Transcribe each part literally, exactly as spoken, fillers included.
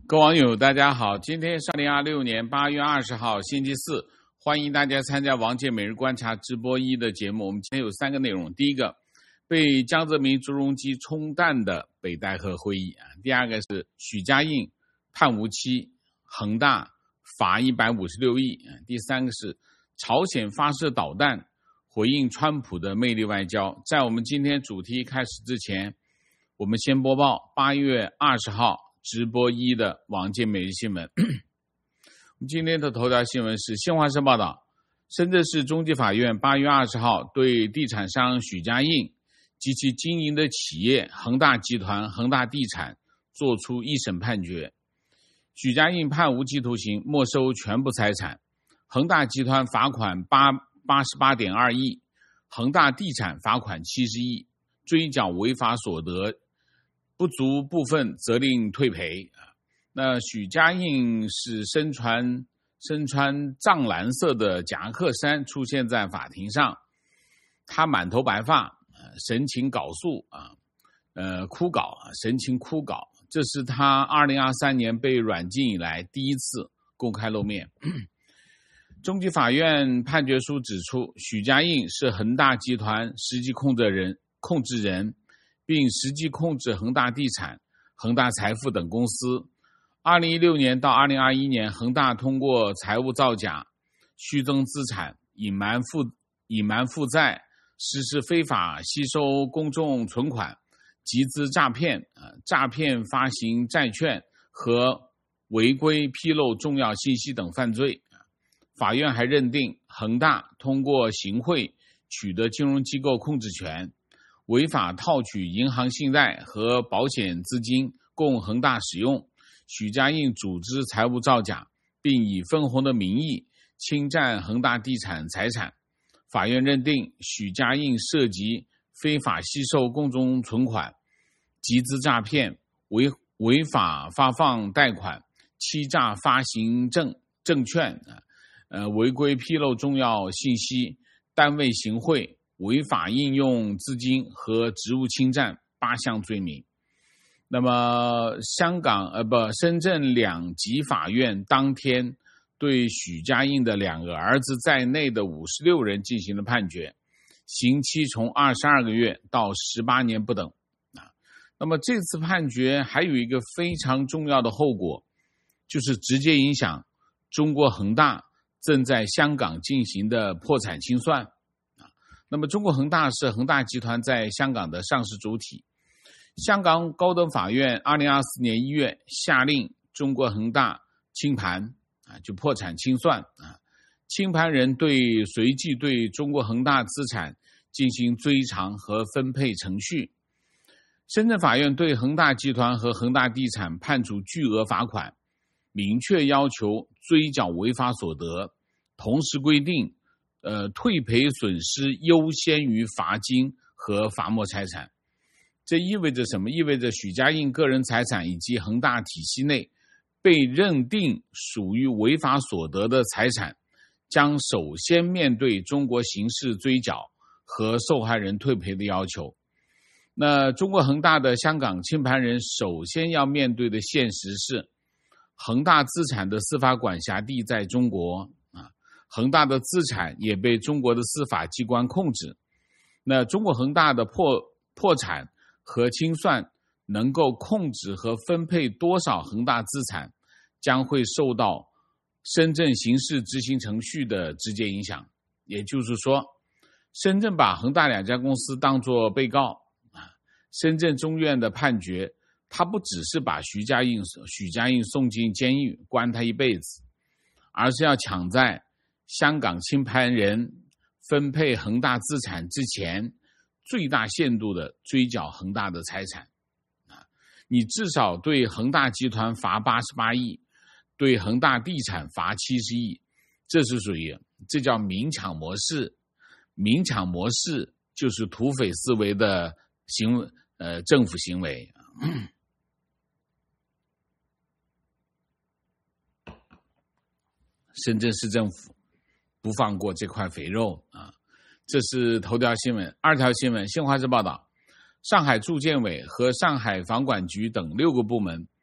各位网友大家好，今天是二零二六年八月二十号星期四，欢迎大家参加王健每日观察直播一的节目。我们今天有三个内容，第一个，被江泽民、朱镕基冲淡的北戴河会议啊；第二个是许家印判无期，恒大罚一百五十六亿啊；第三个是朝鲜发射导弹回应川普的魅力外交。在我们今天主题开始之前，我们先播报八月二十号直播一的王健每日新闻。我们今天的头条新闻是新华社报道，深圳市中级法院八月二十号对地产商许家印及其经营的企业恒大集团、恒大地产作出一审判决。许家印判无期徒刑，没收全部财产；恒大集团罚款八八十八点二亿，恒大地产罚款七十亿，追缴违法所得不足部分责令退赔。那许家印是身穿身穿藏蓝色的夹克衫出现在法庭上，他满头白发，神情缟素啊，呃枯槁，神情枯槁。这是他二零二三年被软禁以来第一次公开露面。中级法院判决书指出，许家印是恒大集团实际控制人控制人。并实际控制恒大地产、恒大财富等公司。二零一六年到二零二一年，恒大通过财务造假、虚增资产、隐瞒负隐瞒负债、实施非法吸收公众存款、集资诈骗、呃、诈骗发行债券和违规披露重要信息等犯罪。法院还认定恒大通过行贿取得金融机构控制权，违法套取银行信贷和保险资金供恒大使用，许家印组织财务造假，并以分红的名义侵占恒大地产财产。法院认定许家印涉及非法吸收公众存款、集资诈骗、违违法发放贷款、欺诈发行证证券、呃违规披露重要信息、单位行贿、违法应用资金和职务侵占八项罪名。那么香港呃不深圳两级法院当天对许家印的两个儿子在内的五十六人进行了判决，刑期从二十二个月到十八年不等。啊，那么这次判决还有一个非常重要的后果，就是直接影响中国恒大正在香港进行的破产清算。那么中国恒大是恒大集团在香港的上市主体。香港高等法院二零二四年一月下令中国恒大清盘啊，就破产清算啊。清盘人对随即对中国恒大资产进行追偿和分配程序。深圳法院对恒大集团和恒大地产判处巨额罚款，明确要求追缴违法所得，同时规定呃，退赔损失优先于罚金和罚没财产。这意味着什么？意味着许家印个人财产以及恒大体系内被认定属于违法所得的财产，将首先面对中国刑事追缴和受害人退赔的要求。那中国恒大的香港清盘人首先要面对的现实是，恒大资产的司法管辖地在中国，恒大的资产也被中国的司法机关控制。那中国恒大的破破产和清算能够控制和分配多少恒大资产，将会受到深圳刑事执行程序的直接影响。也就是说，深圳把恒大两家公司当作被告，深圳中院的判决，他不只是把许家印许家印送进监狱关他一辈子，而是要抢在香港清盘人分配恒大资产之前，最大限度的追缴恒大的财产。你至少对恒大集团罚八十八亿，对恒大地产罚七十亿，这是属于这叫明抢模式。明抢模式就是土匪思维的行为，呃，政府行为。深圳市政府不放过这块肥肉啊！这是头条新闻。二条新闻，新华社报道，上海住建委和上海房管局等六个部门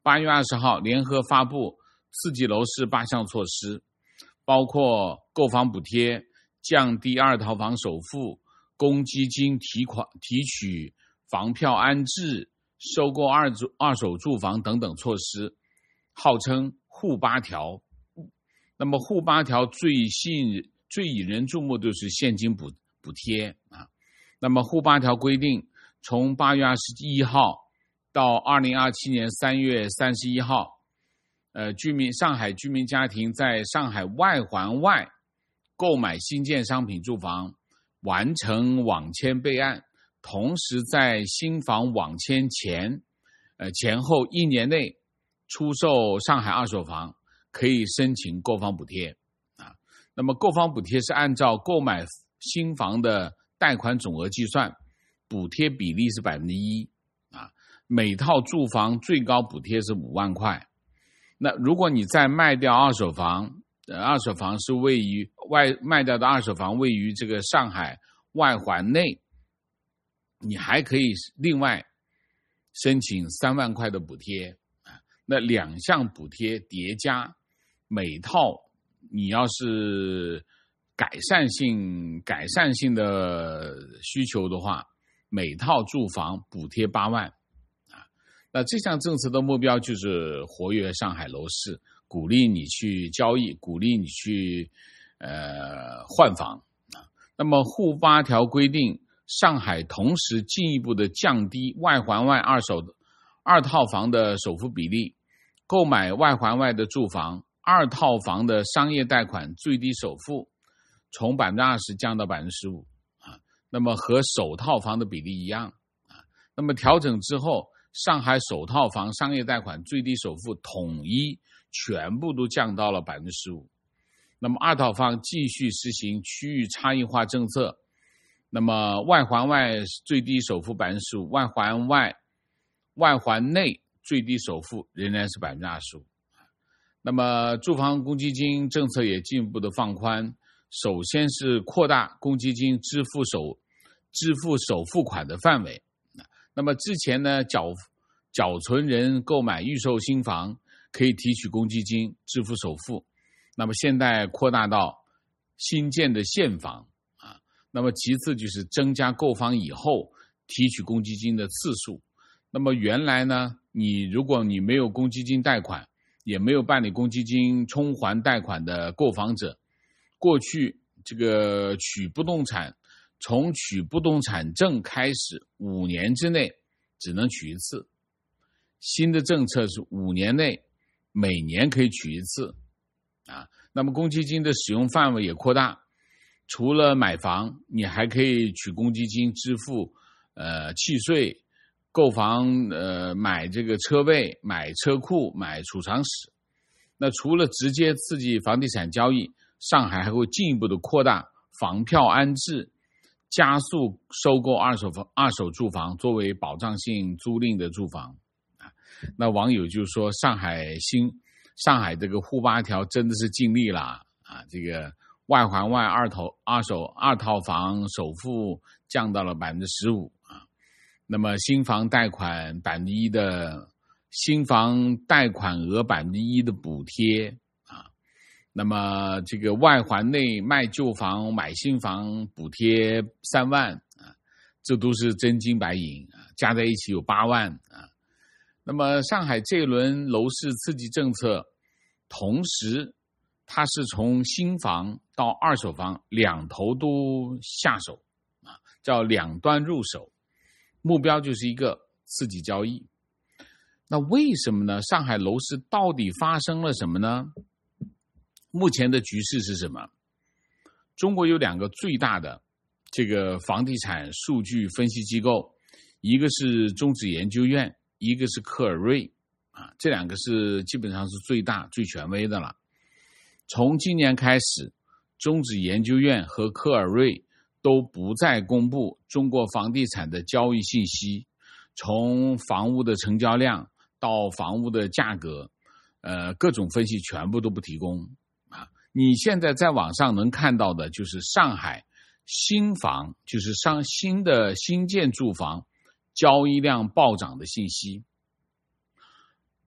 八月二十号联合发布刺激楼市八项措施，包括购房补贴、降低二套房首付、公积金提款提取房票安置、收购二二手住房等等措施，号称沪八条。那么沪八条最吸引最引人注目的就是现金补补贴啊。那么沪八条规定，从八月二十一号到二零二七年三月三十一号，呃，居民上海居民家庭在上海外环外购买新建商品住房，完成网签备案，同时在新房网签前，呃前后一年内出售上海二手房，可以申请购房补贴啊。那么购房补贴是按照购买新房的贷款总额计算，补贴比例是百分之一啊。每套住房最高补贴是五万块。那如果你再卖掉二手房，呃，二手房是位于外卖掉的二手房位于这个上海外环内，你还可以另外申请三万块的补贴啊。那两项补贴叠加，每套你要是改善性改善性的需求的话，每套住房补贴八万啊。那这项政策的目标就是活跃上海楼市，鼓励你去交易，鼓励你去呃换房啊。那么沪八条规定，上海同时进一步的降低外环外二手二套房的首付比例，购买外环外的住房，二套房的商业贷款最低首付从百分之二十降到百分之十五啊。那么和首套房的比例一样啊。那么调整之后，上海首套房商业贷款最低首付统一全部都降到了百分之十五。那么二套房继续实行区域差异化政策，那么外环外最低首付百分之十五，外环外外环内最低首付仍然是百分之二十五。那么住房公积金政策也进一步的放宽，首先是扩大公积金支付首支付首付款的范围。那么之前呢，缴缴存人购买预售新房可以提取公积金支付首付，那么现在扩大到新建的现房啊。那么其次就是增加购房以后提取公积金的次数。那么原来呢，你如果你没有公积金贷款，也没有办理公积金充还贷款的购房者，过去这个取不动产，从取不动产证开始五年之内只能取一次，新的政策是五年内每年可以取一次啊。那么公积金的使用范围也扩大，除了买房，你还可以取公积金支付呃契税、购房呃买这个车位、买车库、买储藏室。那除了直接刺激房地产交易，上海还会进一步的扩大房票安置，加速收购二手房、二手住房作为保障性租赁的住房啊。那网友就说，上海新上海这个沪八条真的是尽力了啊！这个外环外二套二手二套房首付降到了百分之十五啊。那么新房贷款百分之一的新房贷款额百分之一的补贴啊。那么这个外环内卖旧房买新房补贴三万啊，这都是真金白银啊，加在一起有八万啊。那么上海这一轮楼市刺激政策，同时它是从新房到二手房两头都下手啊，叫两端入手，目标就是一个刺激交易。那为什么呢？上海楼市到底发生了什么呢？目前的局势是什么？中国有两个最大的这个房地产数据分析机构，一个是中指研究院，一个是科尔瑞啊，这两个是基本上是最大最权威的了。从今年开始，中指研究院和科尔瑞都不再公布中国房地产的交易信息，从房屋的成交量到房屋的价格，呃，各种分析全部都不提供啊。你现在在网上能看到的就是上海新房，就是上新的新建住房交易量暴涨的信息。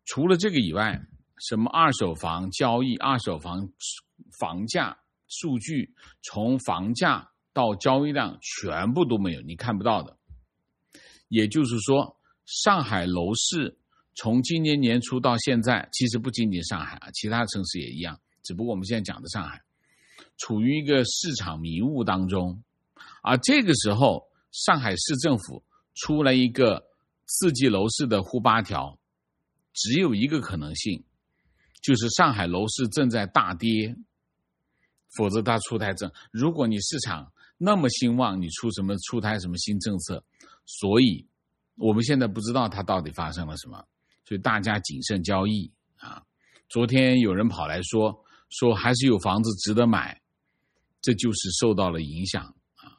除了这个以外，什么二手房交易、二手房房价数据，从房价到交易量全部都没有，你看不到的。也就是说，上海楼市从今年年初到现在，其实不仅仅上海啊，其他城市也一样，只不过我们现在讲的上海，处于一个市场迷雾当中。而这个时候，上海市政府出了一个刺激楼市的沪八条，只有一个可能性，就是上海楼市正在大跌，否则它出台政。如果你市场那么兴旺，你出什么出台什么新政策？所以我们现在不知道它到底发生了什么，所以大家谨慎交易啊。昨天有人跑来说说还是有房子值得买，这就是受到了影响啊。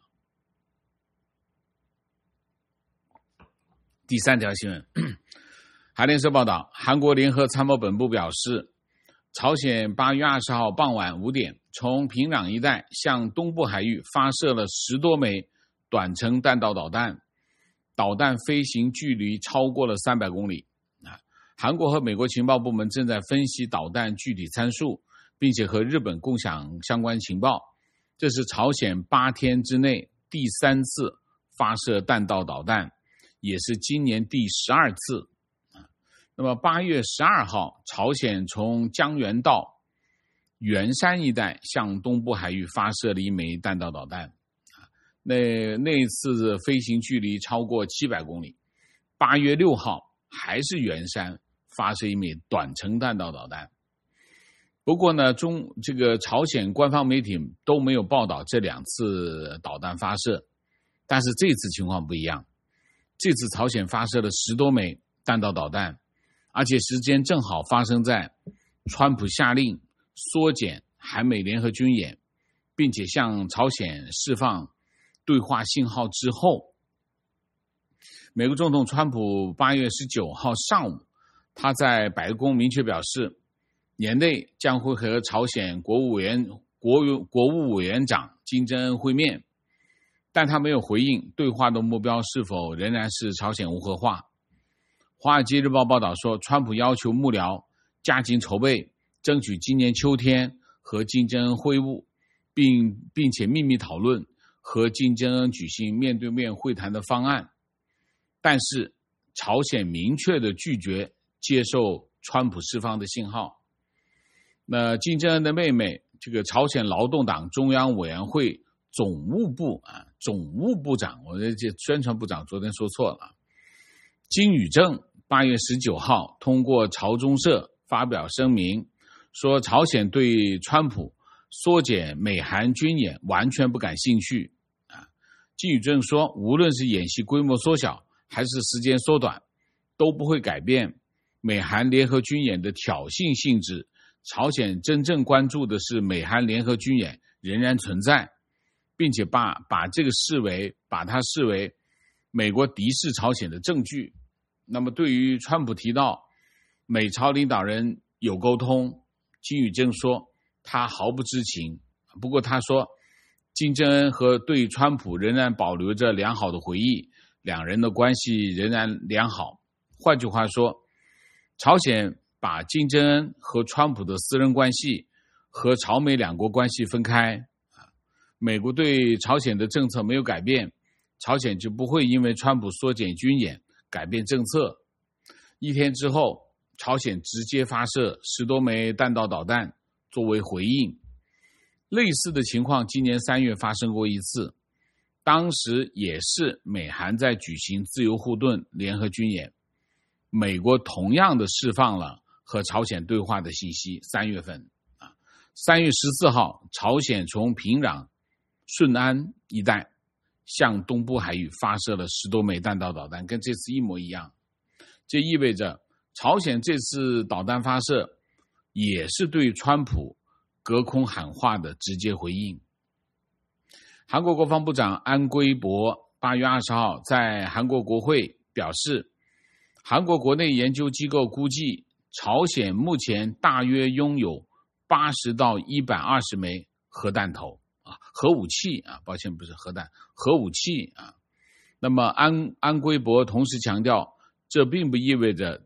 第三条新闻，韩联社报道，韩国联合参谋本部表示，朝鲜八月二十号傍晚五点，从平壤一带向东部海域发射了十多枚短程弹道导弹，导弹飞行距离超过了三百公里。韩国和美国情报部门正在分析导弹具体参数，并且和日本共享相关情报。这是朝鲜八天之内第三次发射弹道导弹，也是今年第十二次。那么八月十二号，朝鲜从江原道元山一带向东部海域发射了一枚弹道导弹，那那一次飞行距离超过七百公里。八月六号还是元山发射一枚短程弹道导弹。不过呢，中这个朝鲜官方媒体都没有报道这两次导弹发射，但是这次情况不一样，这次朝鲜发射了十多枚弹道导弹，而且时间正好发生在川普下令缩减韩美联合军演，并且向朝鲜释放对话信号之后。美国总统川普八月十九号上午，他在白宫明确表示，年内将会和朝鲜国务委员国国务委员长金正恩会面，但他没有回应对话的目标是否仍然是朝鲜无核化。华尔街日报报道说，川普要求幕僚加紧筹备，争取今年秋天和金正恩会晤，并并且秘密讨论和金正恩举行面对面会谈的方案。但是朝鲜明确的拒绝接受川普释放的信号。那金正恩的妹妹，这个朝鲜劳动党中央委员会总务部啊，总务部长，我这宣传部长昨天说错了，金宇正八月十九号通过朝中社发表声明，说朝鲜对川普缩减美韩军演完全不感兴趣啊。金宇正说，无论是演习规模缩小还是时间缩短，都不会改变美韩联合军演的挑衅性质。朝鲜真正关注的是美韩联合军演仍然存在，并且把把这个视为把它视为美国敌视朝鲜的证据。那么对于川普提到美朝领导人有沟通，金宇正说他毫不知情。不过他说，金正恩和对川普仍然保留着良好的回忆，两人的关系仍然良好。换句话说，朝鲜把金正恩和川普的私人关系和朝美两国关系分开。美国对朝鲜的政策没有改变，朝鲜就不会因为川普缩减军演改变政策。一天之后，朝鲜直接发射十多枚弹道导弹作为回应。类似的情况今年三月发生过一次，当时也是美韩在举行自由护盾联合军演，美国同样的释放了和朝鲜对话的信息。三月份啊，三月十四号，朝鲜从平壤、顺安一带向东部海域发射了十多枚弹道导弹，跟这次一模一样。这意味着朝鲜这次导弹发射也是对川普隔空喊话的直接回应。韩国国防部长安圭博八月二十号在韩国国会表示，韩国国内研究机构估计，朝鲜目前大约拥有八十到一百二十枚核弹头啊，核武器啊，抱歉，不是核弹，核武器啊。那么安安圭博同时强调，这并不意味着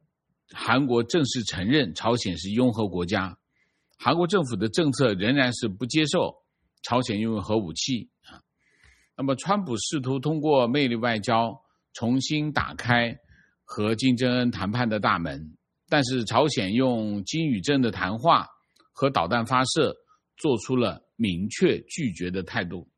韩国正式承认朝鲜是拥核国家。韩国政府的政策仍然是不接受朝鲜拥有核武器。那么川普试图通过魅力外交重新打开和金正恩谈判的大门，但是朝鲜用金与正的谈话和导弹发射做出了明确拒绝的态度。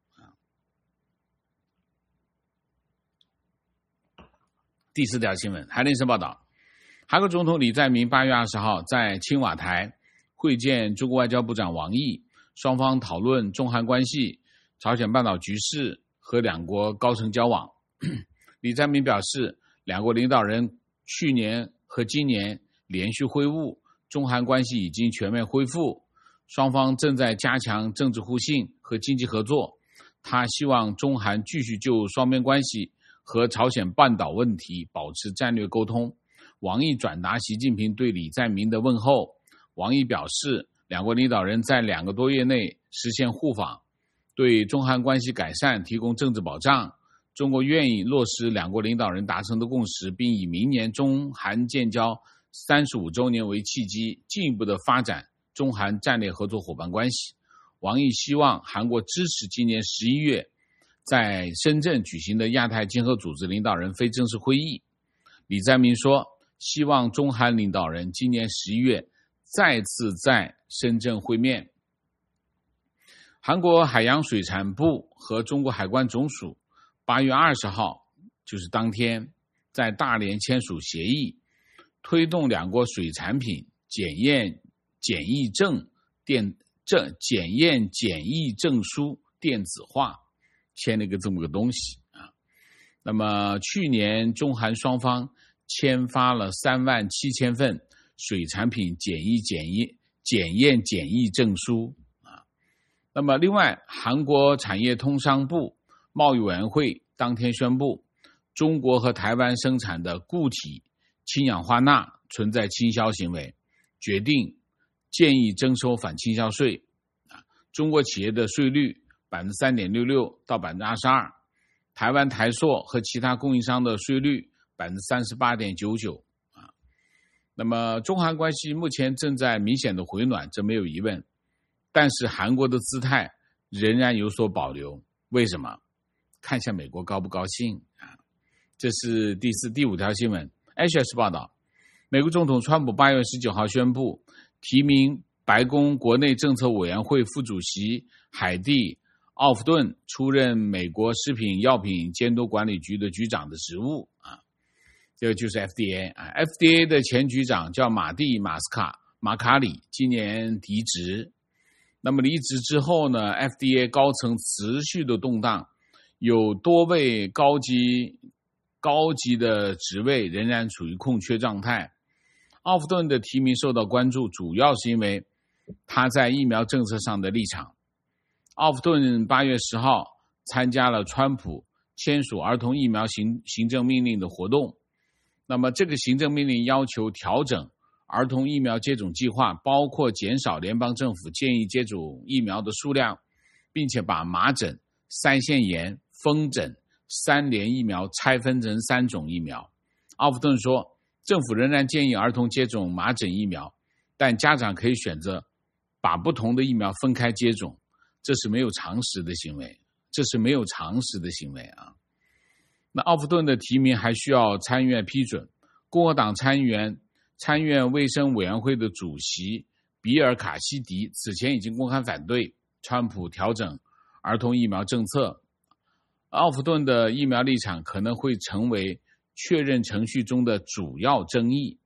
第四条新闻，韩联社报道，韩国总统李在明八月二十号在青瓦台会见中国外交部长王毅，双方讨论中韩关系、朝鲜半岛局势和两国高层交往。李在明表示，两国领导人去年和今年连续会晤，中韩关系已经全面恢复，双方正在加强政治互信和经济合作。他希望中韩继续就双边关系和朝鲜半岛问题保持战略沟通。王毅转达习近平对李在明的问候。王毅表示，两国领导人在两个多月内实现互访，对中韩关系改善提供政治保障。中国愿意落实两国领导人达成的共识，并以明年中韩建交三十五周年为契机，进一步的发展中韩战略合作伙伴关系。王毅希望韩国支持今年十一月在深圳举行的亚太经合组织领导人非正式会议。李在明说，希望中韩领导人今年十一月再次在深圳会面。韩国海洋水产部和中国海关总署八月二十号，就是当天，在大连签署协议，推动两国水产品检验检疫证电证检验检疫证书电子化，签了一个这么个东西啊。那么去年中韩双方签发了三万七千份水产品检疫检疫检验检疫证书啊。那么另外，韩国产业通商部贸易委员会当天宣布，中国和台湾生产的固体氢氧化钠存在倾销行为，决定建议征收反倾销税。中国企业的税率 百分之三点六六 到 百分之二十二， 台湾台塑和其他供应商的税率 百分之三十八点九九。那么中韩关系目前正在明显的回暖，这没有疑问，但是韩国的姿态仍然有所保留。为什么？看一下美国高不高兴啊？这是第四、第五条新闻。H S 报道，美国总统川普八月十九号宣布提名白宫国内政策委员会副主席海蒂·奥夫顿出任美国食品药品监督管理局的局长的职务啊。这个就是 F D A 啊 ，F D A 的前局长叫马蒂·马斯卡马卡里，今年离职。那么离职之后呢 ，F D A 高层持续的动荡，有多位高级高级的职位仍然处于空缺状态。奥夫顿的提名受到关注，主要是因为他在疫苗政策上的立场。奥夫顿八月十号参加了川普签署儿童疫苗行行政命令的活动。那么这个行政命令要求调整儿童疫苗接种计划，包括减少联邦政府建议接种疫苗的数量，并且把麻疹、腮腺炎、风疹三联疫苗拆分成三种疫苗。奥夫顿说，政府仍然建议儿童接种麻疹疫苗，但家长可以选择把不同的疫苗分开接种，这是没有常识的行为，这是没有常识的行为啊。那奥夫顿的提名还需要参议院批准。共和党参议员参议院卫生委员会的主席比尔·卡西迪此前已经公开反对川普调整儿童疫苗政策。奥夫顿的疫苗立场可能会成为确认程序中的主要争议。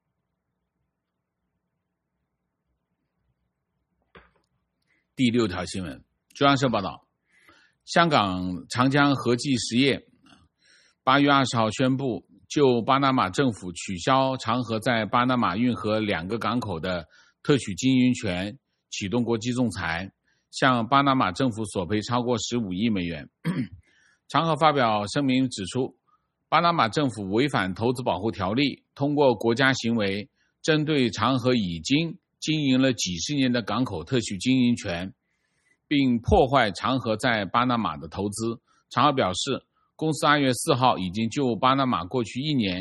第六条新闻，中央社报道，香港长江和记实业八月二十号宣布，就巴拿马政府取消长河在巴拿马运河两个港口的特许经营权，启动国际仲裁，向巴拿马政府索赔超过十五亿美元。长河发表声明指出，巴拿马政府违反投资保护条例，通过国家行为针对长河已经经营了几十年的港口特许经营权，并破坏长河在巴拿马的投资。长河表示，公司二月四号已经就巴拿马过去一年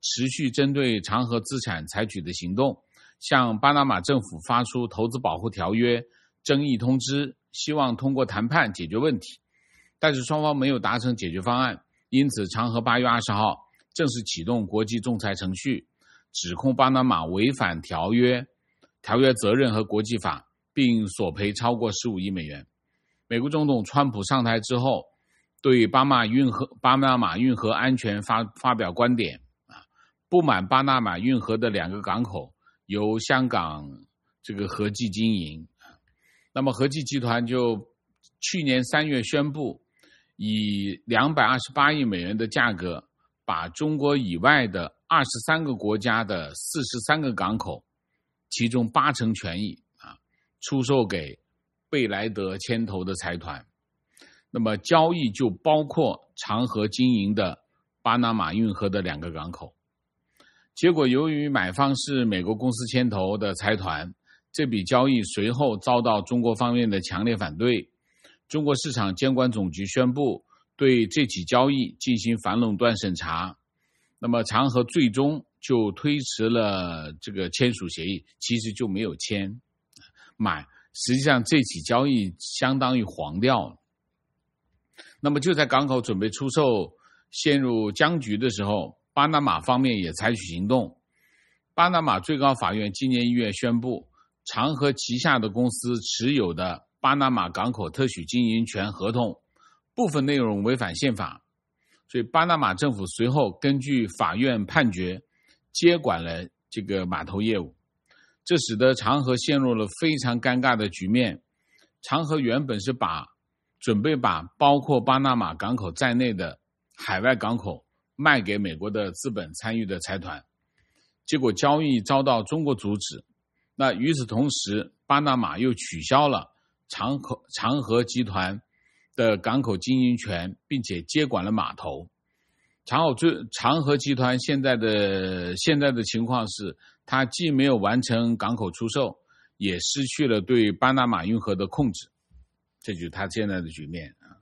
持续针对长河资产采取的行动，向巴拿马政府发出投资保护条约争议通知，希望通过谈判解决问题。但是双方没有达成解决方案，因此长河八月二十号正式启动国际仲裁程序，指控巴拿马违反条约条约责任和国际法，并索赔超过十五亿美元。美国总统川普上台之后，对巴马运河巴拿马运河安全发发表观点啊，不满巴拿马运河的两个港口由香港这个合记经营。那么合记集团就去年三月宣布，以两百二十八亿美元的价格，把中国以外的二十三个国家的四十三个港口，其中八成权益啊，出售给贝莱德牵头的财团。那么交易就包括长河经营的巴拿马运河的两个港口。结果由于买方是美国公司牵头的财团，这笔交易随后遭到中国方面的强烈反对。中国市场监管总局宣布对这起交易进行反垄断审查。那么长河最终就推迟了这个签署协议，其实就没有签买，实际上这起交易相当于黄掉了。那么就在港口准备出售陷入僵局的时候，巴拿马方面也采取行动。巴拿马最高法院今年一月宣布，长河旗下的公司持有的巴拿马港口特许经营权合同部分内容违反宪法，所以巴拿马政府随后根据法院判决接管了这个码头业务，这使得长河陷入了非常尴尬的局面。长河原本是把准备把包括巴拿马港口在内的海外港口卖给美国的资本参与的财团，结果交易遭到中国阻止。那与此同时，巴拿马又取消了长河长河集团的港口经营权，并且接管了码头。长河长河集团现在的现在的情况是，它既没有完成港口出售，也失去了对巴拿马运河的控制。这就是他现在的局面啊。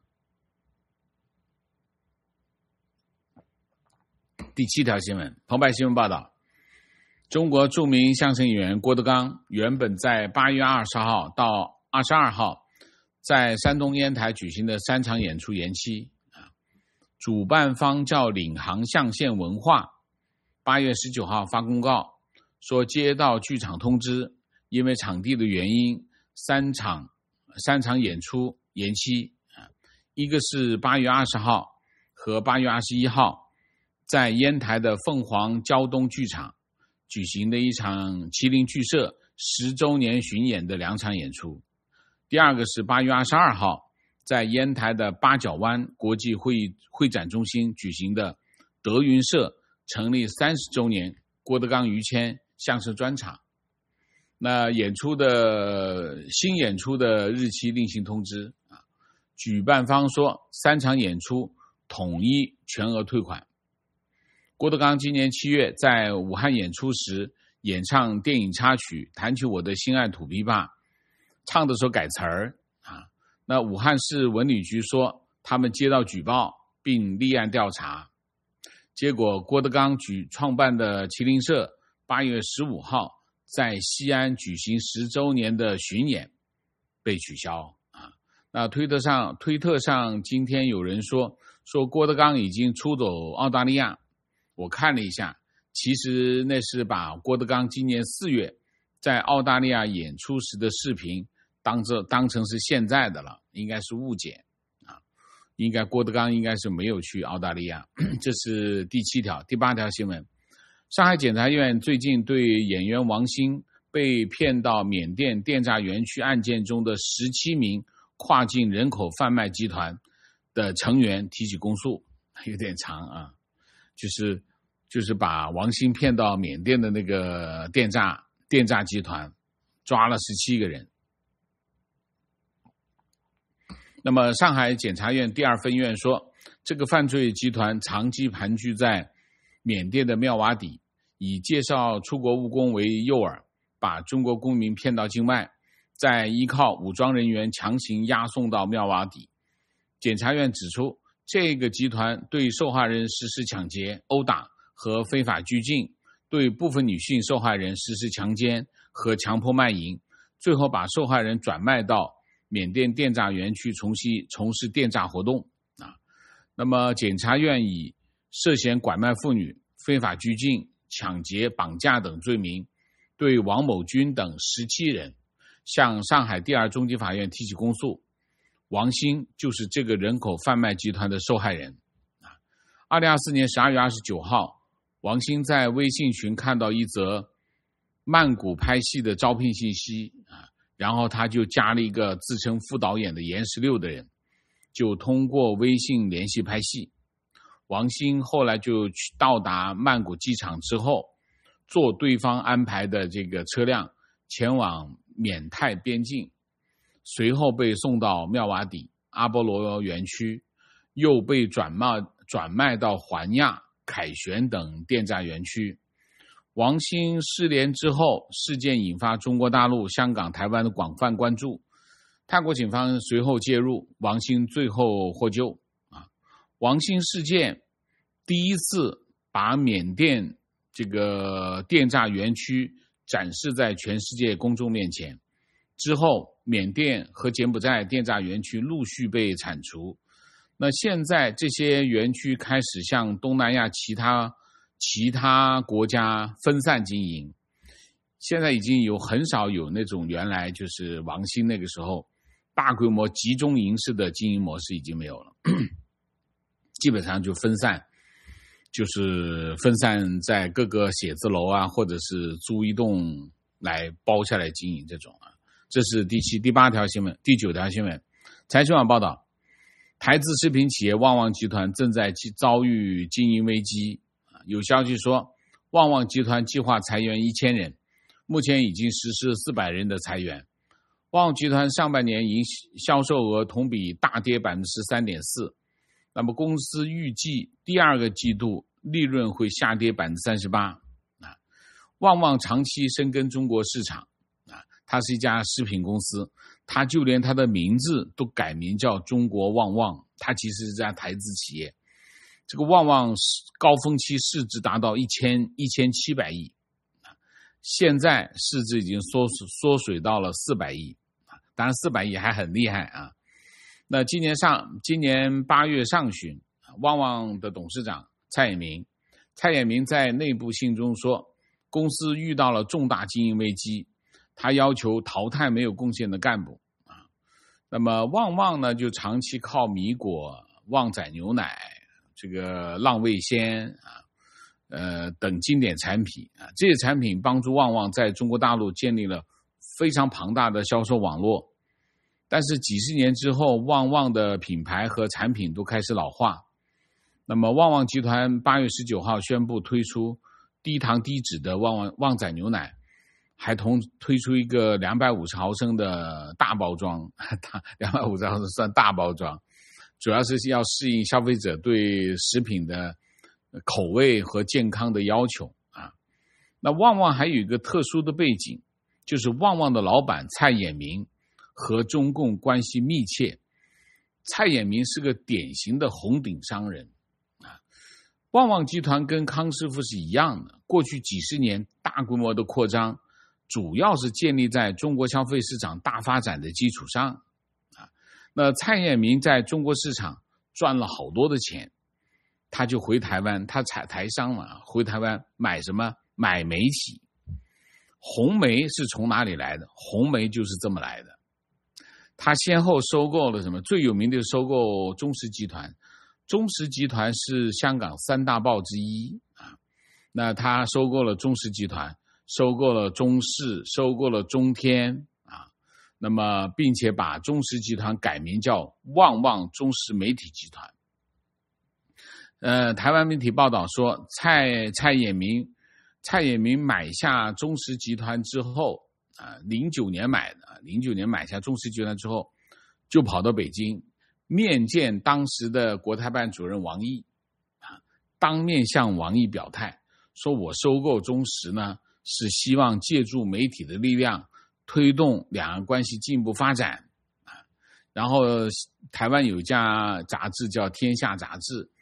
第七条新闻，澎湃新闻报道，中国著名相声演员郭德纲原本在八月二十号到二十二号在山东烟台举行的三场演出延期啊。主办方叫领航象限文化，八月十九号发公告说，接到剧场通知，因为场地的原因，三场三场演出延期啊，一个是八月二十号和八月二十一号在烟台的凤凰胶东剧场举行的一场麒麟剧社十周年巡演的两场演出，第二个是八月二十二号在烟台的八角湾国际会议会展中心举行的德云社成立三十周年郭德纲于谦相声专场。那演出的新演出的日期另行通知啊，举办方说三场演出统一全额退款。郭德纲今年七月在武汉演出时演唱电影插曲《弹起我的心爱土琵琶》，唱的时候改词儿啊。那武汉市文旅局说他们接到举报并立案调查，结果郭德纲举创办的麒麟社八月十五号在西安举行十周年的巡演被取消啊。那推特上推特上今天有人说说郭德纲已经出走澳大利亚，我看了一下，其实那是把郭德纲今年四月在澳大利亚演出时的视频当这当成是现在的了，应该是误解啊。应该郭德纲应该是没有去澳大利亚。这是第七条。第八条新闻，上海检察院最近对演员王鑫被骗到缅甸电诈园区案件中的十七名跨境人口贩卖集团的成员提起公诉，有点长啊，就是就是把王鑫骗到缅甸的那个电诈电诈集团，抓了十七个人。那么上海检察院第二分院说，这个犯罪集团长期盘踞在缅甸的妙瓦底，以介绍出国务工为诱饵，把中国公民骗到境外，再依靠武装人员强行押送到妙瓦底。检察院指出，这个集团对受害人实施抢劫、殴打和非法拘禁，对部分女性受害人实施强奸和强迫卖淫，最后把受害人转卖到缅甸电诈园区从事从事电诈活动啊。那么检察院以涉嫌拐卖妇女、非法拘禁、抢劫、绑架等罪名，对王某军等十七人向上海第二中级法院提起公诉。王兴就是这个人口贩卖集团的受害人。二零二四年十二月二十九号，王兴在微信群看到一则曼谷拍戏的招聘信息啊，然后他就加了一个自称副导演的严十六的人，就通过微信联系拍戏。王兴后来就去到达曼谷机场之后，坐对方安排的这个车辆前往缅泰边境，随后被送到妙瓦底、阿波罗园区，又被转卖转卖到环亚、凯旋等电诈园区。王兴失联之后，事件引发中国大陆、香港、台湾的广泛关注。泰国警方随后介入，王兴最后获救。啊，王兴事件第一次把缅甸这个电诈园区展示在全世界公众面前。之后，缅甸和柬埔寨电诈园区陆续被铲除。那现在这些园区开始向东南亚其他其他国家分散经营，现在已经有很少有那种原来就是王兴那个时候大规模集中营式的经营模式已经没有了，基本上就分散，就是分散在各个写字楼啊，或者是租一栋来包下来经营这种啊。这是第七、第八条新闻。第九条新闻，财新网报道，台资食品企业旺旺集团正在遭遇经营危机。有消息说，旺旺集团计划裁员一千人，目前已经实施四百人的裁员。旺旺集团上半年营销售额同比大跌 百分之十三点四， 那么公司预计第二个季度利润会下跌 百分之三十八。 旺旺长期深耕中国市场，它是一家食品公司，它就连它的名字都改名叫中国旺旺，它其实是家台资企业。这个旺旺高峰期市值达到一千一千七百亿，现在市值已经缩缩水到了四百亿，当然四百亿还很厉害啊。那今年上今年八月上旬，旺旺的董事长蔡衍明，蔡衍明在内部信中说，公司遇到了重大经营危机，他要求淘汰没有贡献的干部啊。那么旺旺呢，就长期靠米果、旺仔牛奶、这个浪味仙啊，呃等经典产品啊，这些产品帮助旺旺在中国大陆建立了非常庞大的销售网络。但是几十年之后，旺旺的品牌和产品都开始老化。那么旺旺集团八月十九号宣布推出低糖低脂的旺旺旺仔牛奶，还同推出一个两百五十毫升的大包装，两百五十毫升算大包装，主要是要适应消费者对食品的口味和健康的要求啊。那旺旺还有一个特殊的背景，就是旺旺的老板蔡衍明和中共关系密切。蔡衍明是个典型的红顶商人啊。旺旺集团跟康师傅是一样的，过去几十年大规模的扩张，主要是建立在中国消费市场大发展的基础上啊。那蔡衍明在中国市场赚了好多的钱，他就回台湾，他采台商嘛，回台湾买什么？买媒体。红媒是从哪里来的？红媒就是这么来的。他先后收购了什么？最有名的收购中时集团。中时集团是香港三大报之一啊。那他收购了中时集团，收购了中视，收购了中天啊。那么并且把中时集团改名叫旺旺中时媒体集团。呃，台湾媒体报道说，蔡蔡衍明蔡衍明买下中时集团之后啊，零九年买的，零九年买下中时集团之后，就跑到北京面见当时的国台办主任王毅啊，当面向王毅表态，说我收购中时呢，是希望借助媒体的力量推动两岸关系进一步发展啊。然后台湾有一家杂志叫《天下杂志》，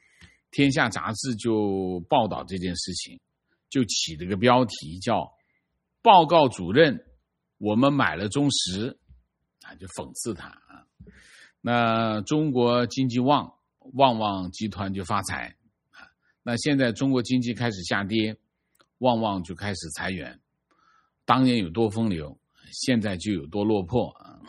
天下杂志就报道这件事情，就起了个标题叫报告主任我们买了中石，啊，就讽刺他啊。那中国经济旺，旺旺集团就发财啊。那现在中国经济开始下跌，旺旺就开始裁员，当年有多风流，现在就有多落魄啊。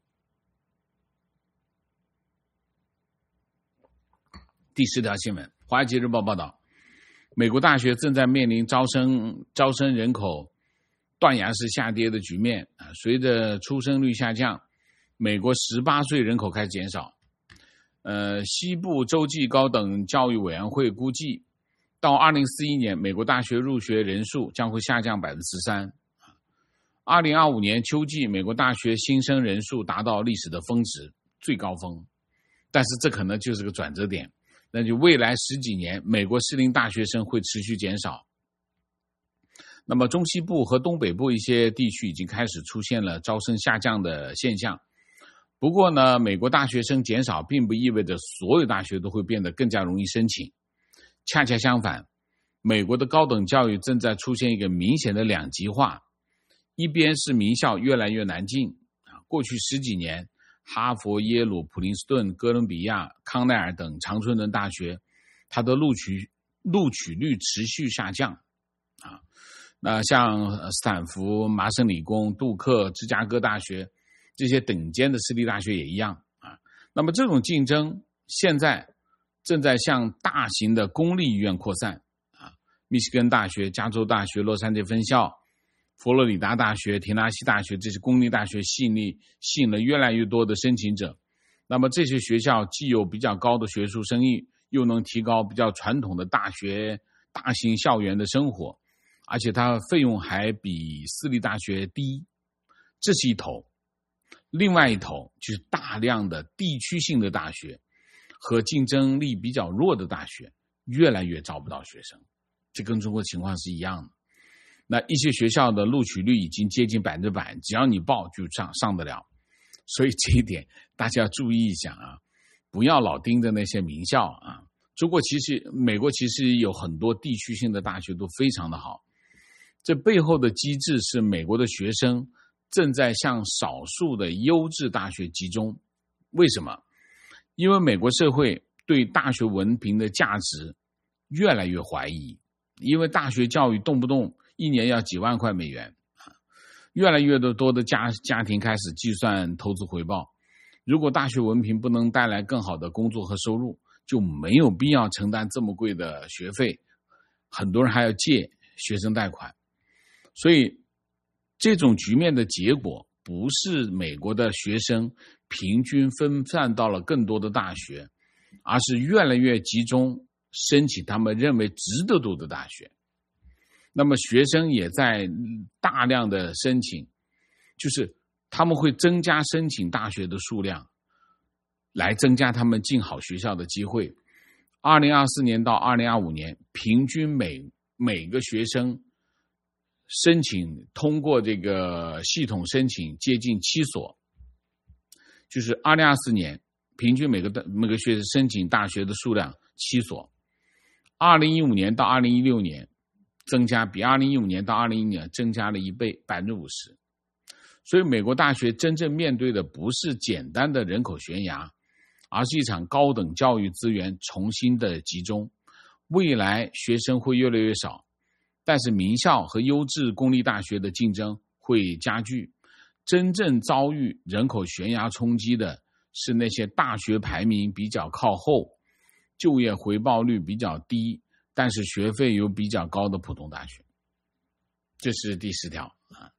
第十条新闻，《华尔街日报》报道，美国大学正在面临招生招生人口断崖式下跌的局面啊。随着出生率下降，美国十八岁人口开始减少。呃，西部洲际高等教育委员会估计，到二零四一年，美国大学入学人数将会下降百分之十三。二零二五年秋季，美国大学新生人数达到历史的峰值最高峰，但是这可能就是个转折点。那就未来十几年，美国适龄大学生会持续减少。那么中西部和东北部一些地区已经开始出现了招生下降的现象。不过呢，美国大学生减少并不意味着所有大学都会变得更加容易申请。恰恰相反，美国的高等教育正在出现一个明显的两极化。一边是名校越来越难进，过去十几年，哈佛、耶鲁、普林斯顿、哥伦比亚、康奈尔等常春藤大学，它的录取录取率持续下降啊。那像斯坦福、麻省理工、杜克、芝加哥大学这些等尖的私立大学也一样啊。那么这种竞争现在正在向大型的公立医院扩散啊。密西根大学、加州大学、洛杉矶分校、佛罗里达大学、田纳西大学这些公立大学吸引力吸引了越来越多的申请者。那么这些学校既有比较高的学术声誉，又能提高比较传统的大学大型校园的生活，而且它费用还比私立大学低。这是一头。另外一头就是大量的地区性的大学和竞争力比较弱的大学越来越招不到学生，这跟中国情况是一样的。那一些学校的录取率已经接近百分之百，只要你报就上上得了。所以这一点大家要注意一下啊，不要老盯着那些名校啊。中国其实美国其实有很多地区性的大学都非常的好，这背后的机制是美国的学生正在向少数的优质大学集中。为什么？因为美国社会对大学文凭的价值越来越怀疑，因为大学教育动不动一年要几万块美元，越来越多的家家庭开始计算投资回报。如果大学文凭不能带来更好的工作和收入，就没有必要承担这么贵的学费，很多人还要借学生贷款。所以这种局面的结果不是美国的学生平均分散到了更多的大学，而是越来越集中申请他们认为值得读的大学。那么学生也在大量的申请，就是他们会增加申请大学的数量，来增加他们进好学校的机会。二零二四年到二零二五年，平均每每个学生申请通过这个系统申请接近七所，就是二零二四年平均每个每个学生申请大学的数量七所，二零一五年到二零一六年增加比二零一五年到二零一零年增加了一倍，百分之五十。所以美国大学真正面对的不是简单的人口悬崖，而是一场高等教育资源重新的集中。未来学生会越来越少，但是名校和优质公立大学的竞争会加剧。真正遭遇人口悬崖冲击的是那些大学排名比较靠后、就业回报率比较低，但是学费有比较高的普通大学。这是第十条啊。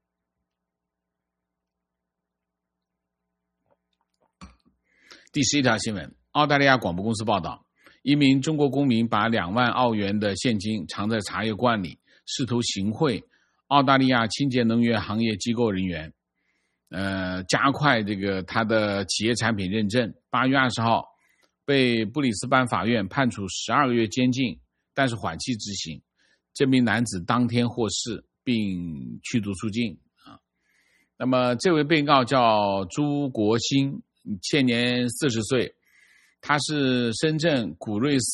第十一条新闻，澳大利亚广播公司报道，一名中国公民把两万澳元的现金藏在茶叶罐里，试图行贿澳大利亚清洁能源行业机构人员，呃，加快这个他的企业产品认证。八月二十号，被布里斯班法院判处十二个月监禁，但是缓期执行。这名男子当天获释并驱逐出境啊。那么这位被告叫朱国兴，现年四十岁，他是深圳古瑞斯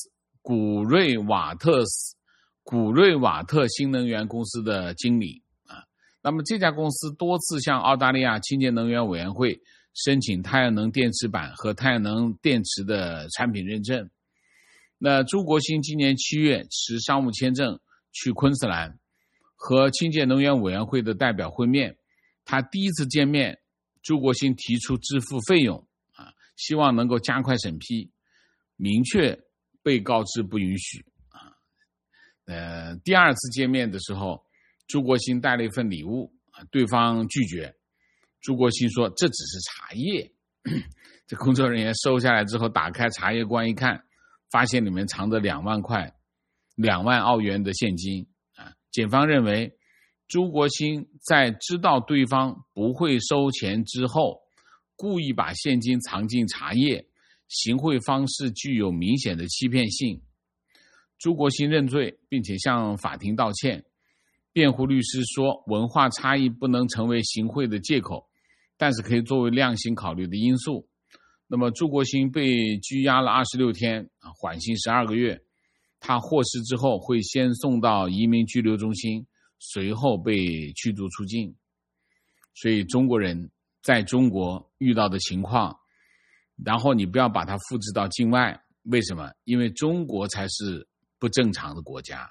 古瑞瓦特斯古瑞瓦特新能源公司的经理啊。那么这家公司多次向澳大利亚清洁能源委员会申请太阳能电池板和太阳能电池的产品认证。那朱国兴今年七月持商务签证去昆士兰和清洁能源委员会的代表会面，他第一次见面，朱国兴提出支付费用啊，希望能够加快审批，明确被告知不允许啊。呃，第二次见面的时候，朱国兴带了一份礼物啊，对方拒绝。朱国兴说这只是茶叶。这工作人员收下来之后，打开茶叶罐一看，发现里面藏着两万块两万澳元的现金啊。检方认为朱国兴在知道对方不会收钱之后，故意把现金藏进茶叶，行贿方式具有明显的欺骗性。朱国兴认罪，并且向法庭道歉。辩护律师说，文化差异不能成为行贿的借口，但是可以作为量刑考虑的因素。那么朱国兴被拘押了二十六天，缓刑十二个月。他获释之后会先送到移民拘留中心，随后被驱逐出境。所以中国人在中国遇到的情况，然后你不要把它复制到境外。为什么？因为中国才是不正常的国家。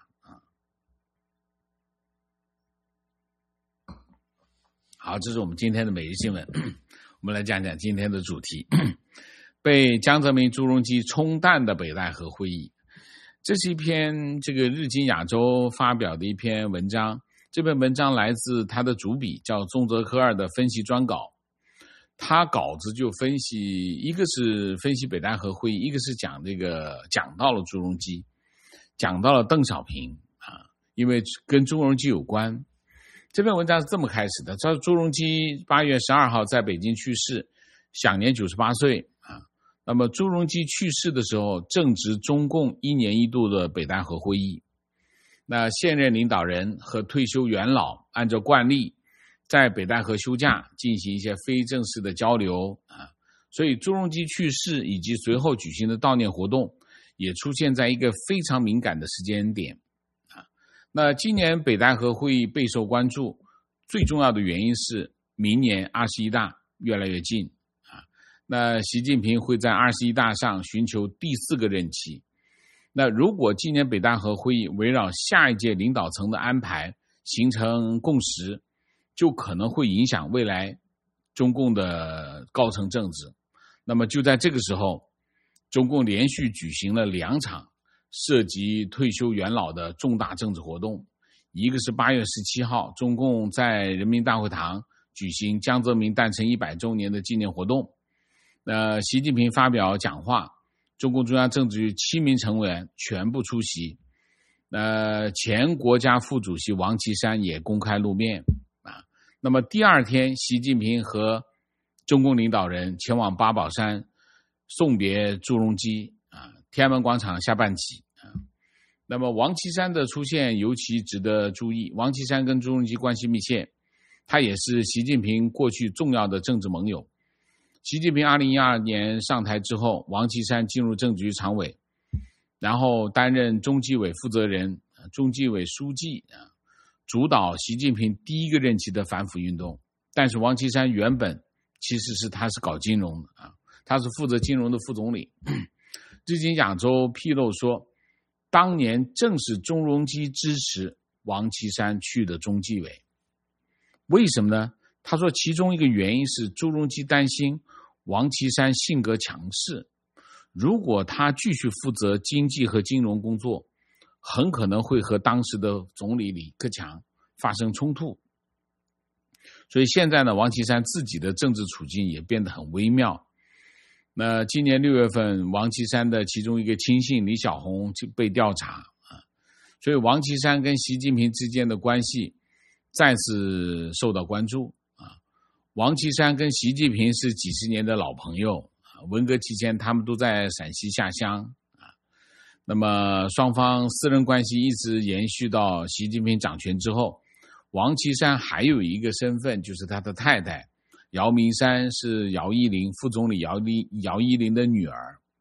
好，这是我们今天的每日新闻。我们来讲讲今天的主题，被江泽民、朱镕基冲淡的北戴河会议。这是一篇这个日经亚洲发表的一篇文章，这篇文章来自他的主笔叫宗泽科二的分析专稿。他稿子就分析，一个是分析北戴河会议，一个是讲这个讲到了朱镕基，讲到了邓小平啊，因为跟朱镕基有关。这篇文章是这么开始的：朱镕基八月十二号在北京去世，享年九十八岁啊。那么朱镕基去世的时候，正值中共一年一度的北戴河会议。那现任领导人和退休元老按照惯例，在北戴河休假进行一些非正式的交流啊。所以朱镕基去世以及随后举行的悼念活动，也出现在一个非常敏感的时间点。那今年北戴河会议备受关注，最重要的原因是明年二十一大越来越近啊。那习近平会在二十一大上寻求第四个任期。那如果今年北戴河会议围绕下一届领导层的安排形成共识，就可能会影响未来中共的高层政治。那么就在这个时候，中共连续举行了两场涉及退休元老的重大政治活动。一个是八月十七号，中共在人民大会堂举行江泽民诞辰一百周年的纪念活动。呃，习近平发表讲话，中共中央政治局七名成员全部出席。呃，前国家副主席王岐山也公开露面啊。那么第二天，习近平和中共领导人前往八宝山送别朱镕基啊，天安门广场下半旗。那么王岐山的出现尤其值得注意。王岐山跟朱镕基关系密切，他也是习近平过去重要的政治盟友。习近平二零一二年上台之后，王岐山进入政治局常委，然后担任中纪委负责人、中纪委书记，主导习近平第一个任期的反腐运动。但是王岐山原本其实是他是搞金融的啊，他是负责金融的副总理。日经亚洲披露说，当年正是朱镕基支持王岐山去的中纪委。为什么呢？他说其中一个原因是朱镕基担心王岐山性格强势，如果他继续负责经济和金融工作，很可能会和当时的总理李克强发生冲突。所以现在呢，王岐山自己的政治处境也变得很微妙。那今年六月份，王岐山的其中一个亲信李小红就被调查啊，所以王岐山跟习近平之间的关系再次受到关注啊。王岐山跟习近平是几十年的老朋友啊，文革期间他们都在陕西下乡啊。那么双方私人关系一直延续到习近平掌权之后。王岐山还有一个身份，就是他的太太姚明山是姚依林副总理姚依姚依林的女儿，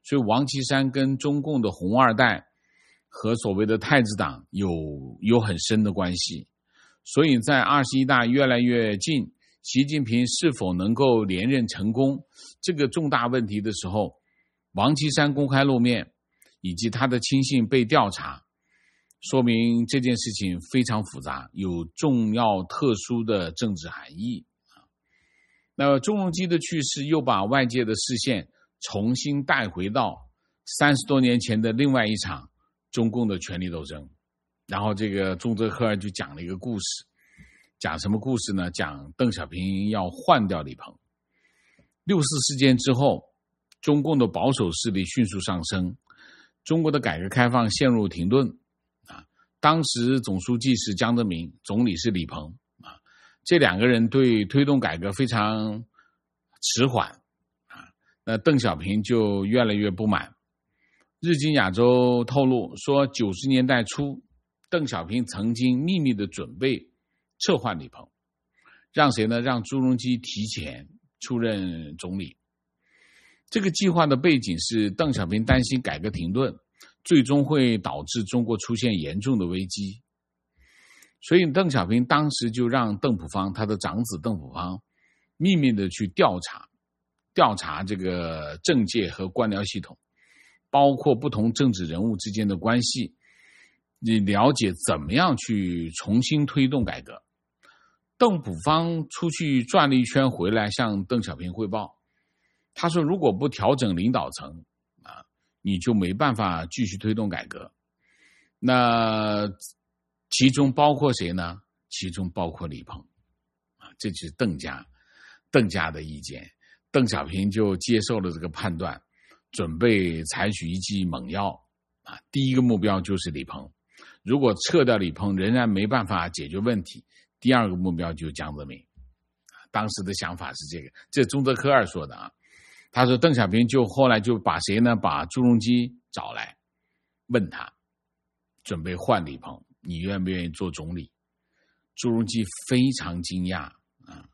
所以王岐山跟中共的红二代和所谓的太子党有有很深的关系。所以在二十一大越来越近，习近平是否能够连任成功这个重大问题的时候，王岐山公开露面以及他的亲信被调查，说明这件事情非常复杂，有重要特殊的政治含义。那朱镕基的去世又把外界的视线重新带回到三十多年前的另外一场中共的权力斗争。然后这个中泽科尔就讲了一个故事，讲什么故事呢？讲邓小平要换掉李鹏。六四事件之后，中共的保守势力迅速上升，中国的改革开放陷入停顿啊。当时总书记是江泽民，总理是李鹏啊，这两个人对推动改革非常迟缓啊。那邓小平就越来越不满。日经亚洲透露说，九十年代初，邓小平曾经秘密的准备撤换李鹏，让谁呢？让朱镕基提前出任总理。这个计划的背景是邓小平担心改革停顿，最终会导致中国出现严重的危机。所以邓小平当时就让邓朴方，他的长子邓朴方，秘密的去调查，调查这个政界和官僚系统，包括不同政治人物之间的关系，你了解怎么样去重新推动改革。邓朴方出去转了一圈回来，向邓小平汇报，他说如果不调整领导层啊，你就没办法继续推动改革。那其中包括谁呢？其中包括李鹏啊，这就是邓家邓家的意见。邓小平就接受了这个判断，准备采取一剂猛药啊，第一个目标就是李鹏。如果撤掉李鹏仍然没办法解决问题，第二个目标就是江泽民。当时的想法是这个，这是中泽科二说的啊。他说邓小平就后来就把谁呢？把朱镕基找来，问他准备换李鹏，你愿不愿意做总理？朱镕基非常惊讶啊，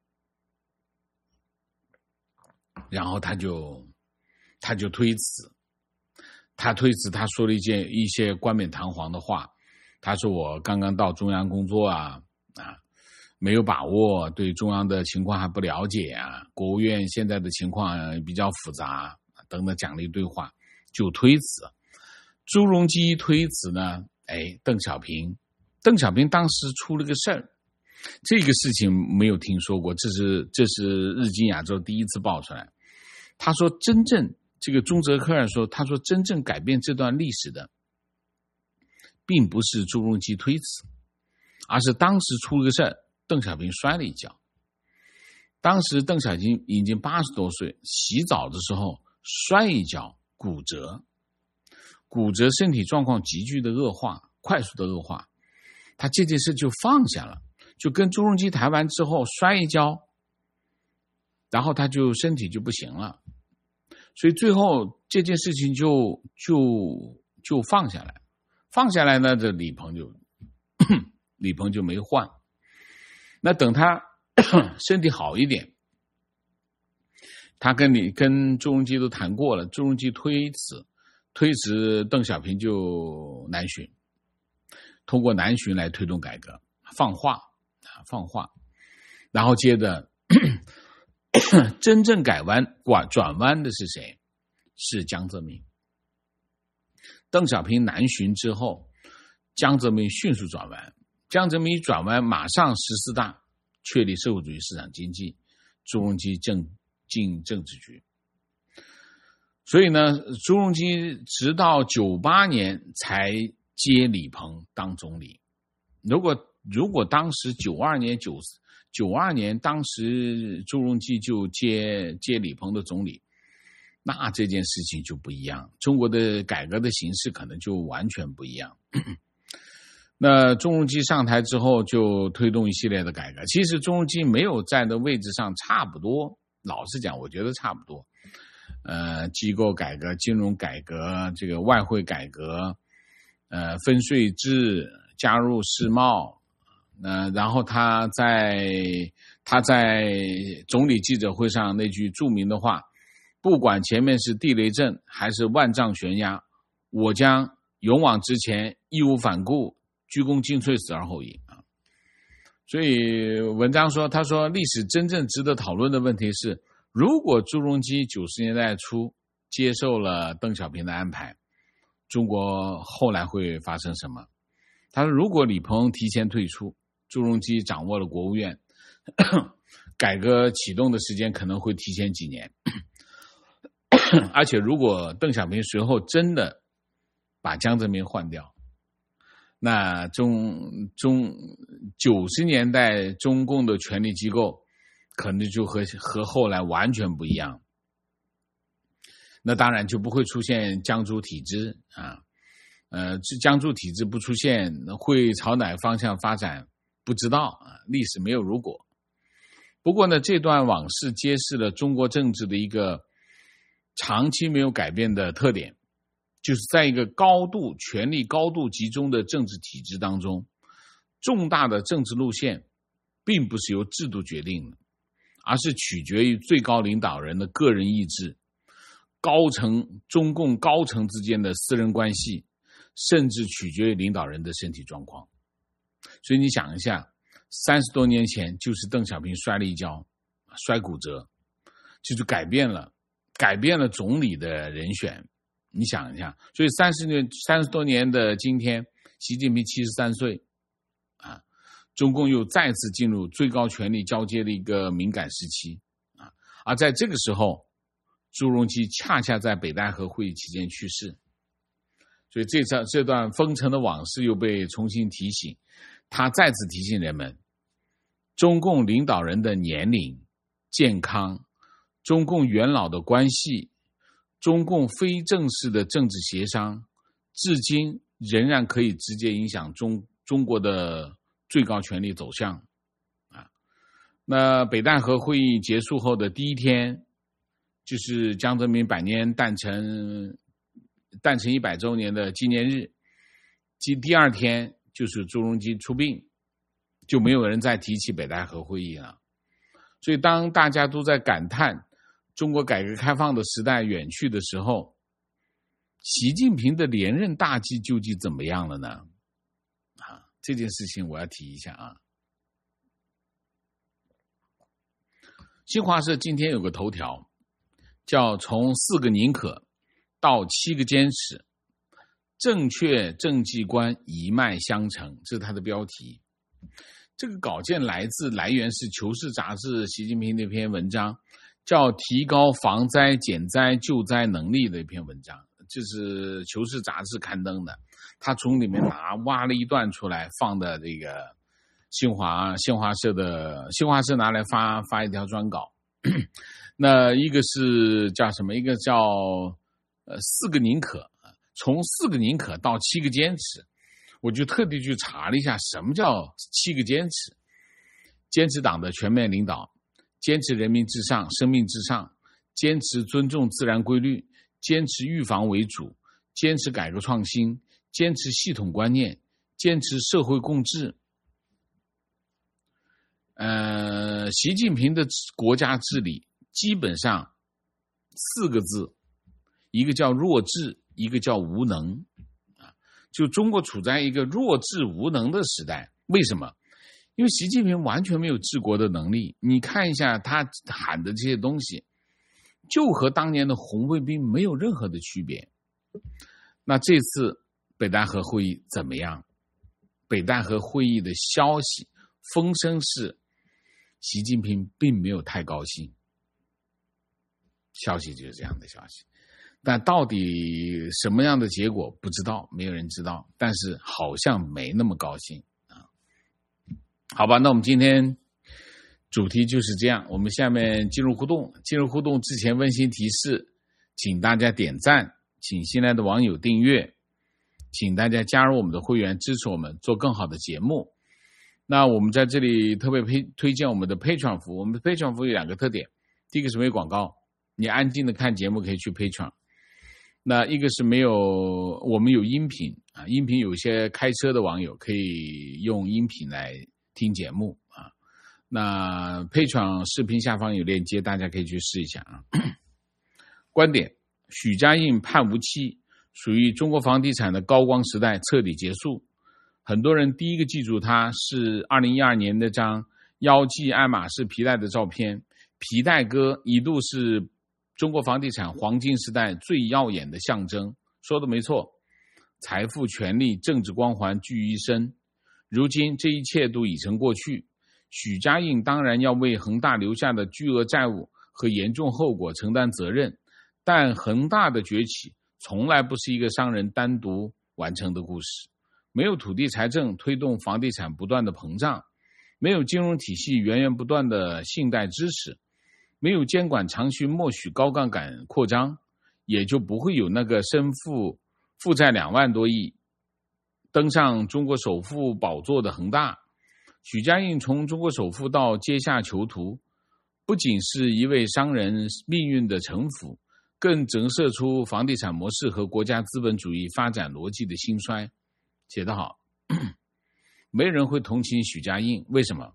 然后他就他就推辞，他推辞，他说了一件一些冠冕堂皇的话。他说我刚刚到中央工作啊啊，没有把握，对中央的情况还不了解啊，国务院现在的情况比较复杂等等，讲了一堆话就推辞。朱镕基推辞呢，哎，邓小平邓小平当时出了个事儿，这个事情没有听说过，这是这是日经亚洲第一次爆出来。他说真正这个中泽科尔说，他说真正改变这段历史的并不是朱镕基推辞，而是当时出了个事儿，邓小平摔了一跤。当时邓小平已经八十多岁，洗澡的时候摔一跤骨折，骨折身体状况急剧的恶化，快速的恶化，他这件事就放下了，就跟朱镕基谈完之后摔一跤，然后他就身体就不行了，所以最后这件事情就就就放下来，放下来呢，这李鹏就李鹏就没换。那等他身体好一点，他跟你跟朱镕基都谈过了，朱镕基推辞，推辞邓小平就南巡，通过南巡来推动改革，放话啊放话，然后接着真正改弯转弯的是谁？是江泽民。邓小平南巡之后，江泽民迅速转弯，江泽民转弯马上十四大确立社会主义市场经济，朱镕基正进政治局。所以呢，朱镕基直到九八年才接李鹏当总理。如果如果当时九二年九九二年当时朱镕基就接接李鹏的总理，那这件事情就不一样，中国的改革的形势可能就完全不一样。那朱镕基上台之后就推动一系列的改革，其实朱镕基没有在的位置上差不多，老实讲我觉得差不多，呃，机构改革、金融改革、这个外汇改革、呃，分税制、加入世贸，呃，然后他在他在总理记者会上那句著名的话， 不管前面是地雷阵还是万丈悬崖，我将勇往直前，义无反顾，鞠躬尽瘁，死而后已啊。所以文章说，他说历史真正值得讨论的问题是，如果朱镕基九十年代初接受了邓小平的安排，中国后来会发生什么？他说，如果李鹏提前退出，朱镕基掌握了国务院，改革启动的时间可能会提前几年。而且如果邓小平随后真的把江泽民换掉，那中中九十年代中共的权力机构可能就和和后来完全不一样。那当然就不会出现江朱体制啊，呃，江朱体制不出现，会朝哪个方向发展不知道啊，历史没有如果。不过呢，这段往事揭示了中国政治的一个长期没有改变的特点，就是在一个高度权力高度集中的政治体制当中，重大的政治路线并不是由制度决定的，而是取决于最高领导人的个人意志，高层中共高层之间的私人关系，甚至取决于领导人的身体状况。所以你想一下，三十多年前就是邓小平摔了一跤，摔骨折，就是改变了改变了总理的人选。你想一下，所以三十年三十多年的今天，习近平七十三岁啊，中共又再次进入最高权力交接的一个敏感时期啊。而在这个时候，朱镕基恰恰在北戴河会议期间去世，所以这段这段风尘的往事又被重新提醒。他再次提醒人们，中共领导人的年龄、健康、中共元老的关系、中共非正式的政治协商，至今仍然可以直接影响中中国的最高权力走向啊。那北戴河会议结束后的第一天，就是江泽民百年诞辰诞辰一百周年的纪念日，即第二天就是朱镕基出殡，就没有人再提起北戴河会议了。所以当大家都在感叹中国改革开放的时代远去的时候，习近平的连任大计究竟怎么样了呢？啊，这件事情我要提一下啊。新华社今天有个头条，叫从四个宁可到七个坚持，正确政绩观一脉相承，这是它的标题。这个稿件来自来源是《求是》杂志习近平那篇文章，叫提高防灾减灾救灾能力的一篇文章，这是《求是》杂志刊登的。他从里面拿挖了一段出来，放的这个新华新华社的新华社拿来发发一条专稿。那一个是叫什么？一个叫呃四个宁可，从四个宁可到七个坚持。我就特地去查了一下，什么叫七个坚持？坚持党的全面领导，坚持人民至上、生命至上，坚持尊重自然规律，坚持预防为主，坚持改革创新，坚持系统观念，坚持社会共治。呃，习近平的国家治理基本上四个字，一个叫弱智，一个叫无能。就中国处在一个弱智无能的时代，为什么？因为习近平完全没有治国的能力。你看一下他喊的这些东西，就和当年的红卫兵没有任何的区别。那这次北戴河会议怎么样？北戴河会议的消息风声是习近平并没有太高兴，消息就是这样的消息。但到底什么样的结果不知道，没有人知道，但是好像没那么高兴啊。好吧，那我们今天主题就是这样，我们下面进入互动。进入互动之前温馨提示，请大家点赞，请新来的网友订阅，请大家加入我们的会员，支持我们做更好的节目。那我们在这里特别推推荐我们的 Patreon 服务。我们的 Patreon 服务有两个特点，第一个是没有广告，你安静的看节目可以去 Patreon。那一个是没有，我们有音频啊，音频有一些开车的网友可以用音频来听节目啊。那 Patreon 视频下方有链接，大家可以去试一下啊。 观点：许家印判无期，属于中国房地产的高光时代彻底结束。很多人第一个记住他是二零一二年那张腰系爱马仕皮带的照片，皮带哥一度是中国房地产黄金时代最耀眼的象征。说的没错，财富、权力、政治光环聚于一身。如今这一切都已成过去，许家印当然要为恒大留下的巨额债务和严重后果承担责任，但恒大的崛起从来不是一个商人单独完成的故事。没有土地财政推动房地产不断的膨胀，没有金融体系源源不断的信贷支持，没有监管长续默许高杠杆扩张，也就不会有那个身负负债两万多亿登上中国首富宝座的恒大。许家印从中国首富到阶下囚徒，不仅是一位商人命运的臣服，更折射出房地产模式和国家资本主义发展逻辑的兴衰。写得好，没人会同情许家印，为什么？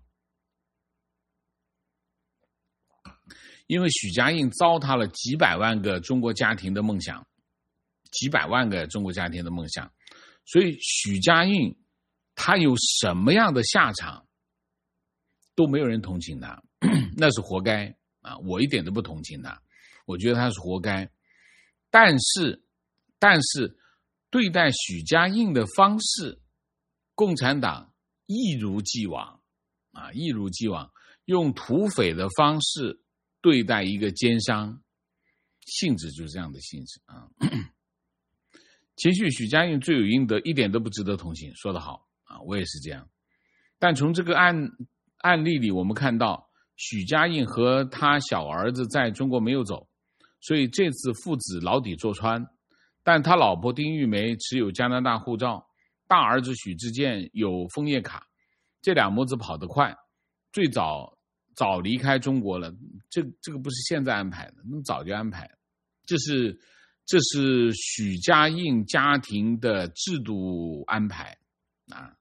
因为许家印糟蹋了几百万个中国家庭的梦想，几百万个中国家庭的梦想，所以许家印他有什么样的下场都没有人同情他，那是活该啊！我一点都不同情他，我觉得他是活该。但是，但是对待许家印的方式，共产党一如既往啊，一如既往用土匪的方式对待一个奸商，性质就是这样的性质啊。其实许家印罪有应得，一点都不值得同情，说得好啊，我也是这样。但从这个案案例里，我们看到许家印和他小儿子在中国没有走，所以这次父子牢底坐穿。但他老婆丁玉梅持有加拿大护照，大儿子许志健有枫叶卡，这两母子跑得快，最早早离开中国了。这这个不是现在安排的，那么早就安排了。这是这是许家印家庭的制度安排啊。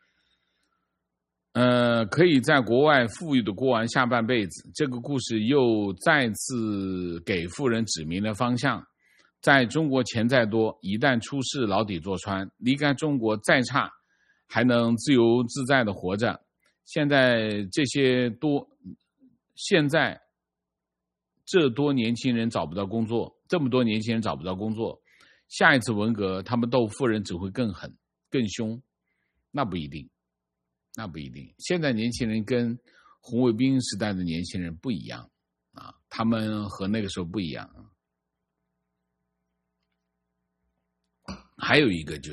呃，可以在国外富裕的过完下半辈子。这个故事又再次给富人指明了方向。在中国钱再多，一旦出事牢底坐穿，离开中国再差还能自由自在的活着。现在这些多现在这多年轻人找不到工作，这么多年轻人找不到工作，下一次文革他们斗富人只会更狠更凶。那不一定，那不一定。现在年轻人跟红卫兵时代的年轻人不一样啊，他们和那个时候不一样。还有一个就是，